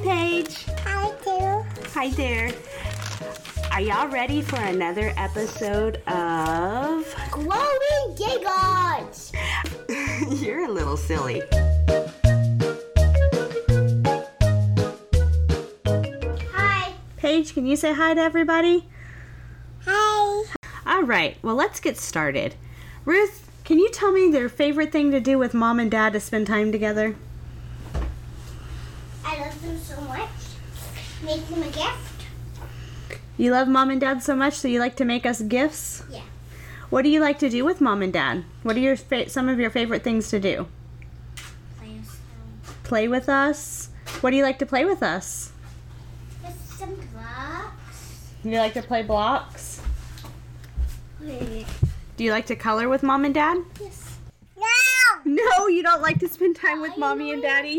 Paige. Hi, too. Hi there. Are y'all ready for another episode of Glowing Gigots. You're a little silly. Hi. Paige, can you say hi to everybody? Hi. All right, well, let's get started. Ruth, can you tell me their favorite thing to do with Mom and Dad to spend time together? I love them so much. Make them a gift. You love Mom and Dad so much, so you like to make us gifts? Yeah. What do you like to do with Mom and Dad? What are your some of your favorite things to do? Play with us? What do you like to play with us? Just some blocks. You like to play blocks? Yes. Do you like to color with Mom and Dad? No. No, you don't like to spend time with Mommy and Daddy?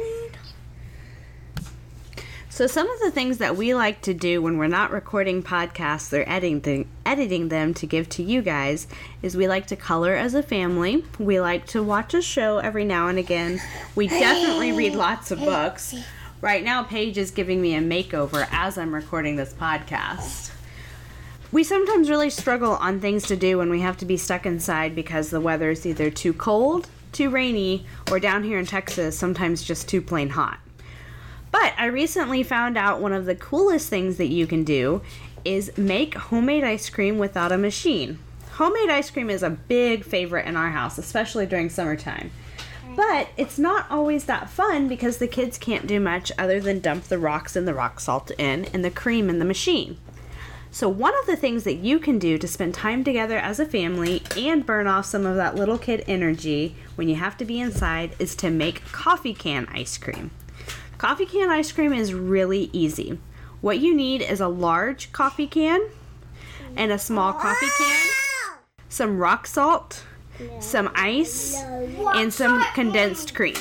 So some of the things that we like to do when we're not recording podcasts or editing them to give to you guys is we like to color as a family. We like to watch a show every now and again. We definitely read lots of books. Right now, Paige is giving me a makeover as I'm recording this podcast. We sometimes really struggle on things to do when we have to be stuck inside because the weather is either too cold, too rainy, or down here in Texas, sometimes just too plain hot. But I recently found out one of the coolest things that you can do is make homemade ice cream without a machine. Homemade ice cream is a big favorite in our house, especially during summertime. But it's not always that fun because the kids can't do much other than dump the rocks and the rock salt in and the cream in the machine. So one of the things that you can do to spend time together as a family and burn off some of that little kid energy when you have to be inside is to make coffee can ice cream. Coffee can ice cream is really easy. What you need is a large coffee can and a small coffee can, some rock salt, some ice, and some condensed cream.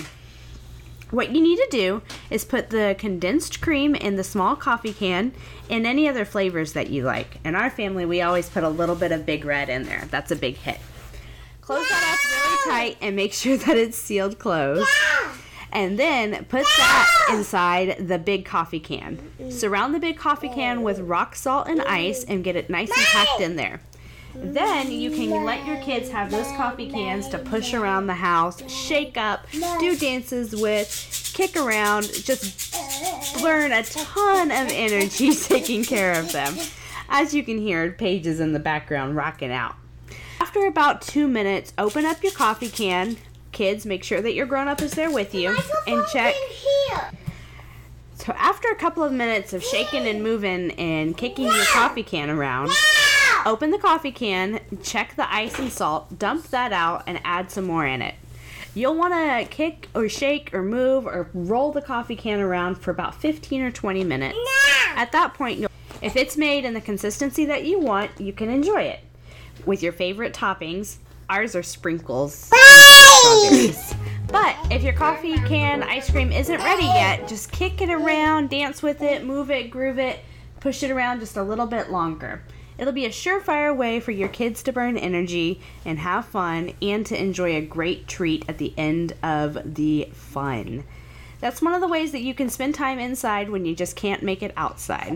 What you need to do is put the condensed cream in the small coffee can and any other flavors that you like. In our family, we always put a little bit of Big Red in there. That's a big hit. Close that off really tight and make sure that it's sealed closed. And then put that inside the big coffee can. Surround the big coffee can with rock salt and ice and get it nice and packed in there. Then you can let your kids have those coffee cans to push around the house, shake up, do dances with, kick around, just burn a ton of energy taking care of them. As you can hear, Paige is in the background rocking out. After about 2 minutes, open up your coffee can. Kids, make sure that your grown-up is there with you and check. So after a couple of minutes of shaking and moving and kicking your coffee can around, open the coffee can, check the ice and salt, dump that out, and add some more in it. You'll want to kick or shake or move or roll the coffee can around for about 15 or 20 minutes. At that point, if it's made in the consistency that you want, you can enjoy it with your favorite toppings. Ours are sprinkles. Strawberries. But if your coffee can ice cream isn't ready yet, just kick it around, dance with it, move it, groove it, push it around just a little bit longer. It'll be a surefire way for your kids to burn energy and have fun and to enjoy a great treat at the end of the fun. That's one of the ways that you can spend time inside when you just can't make it outside.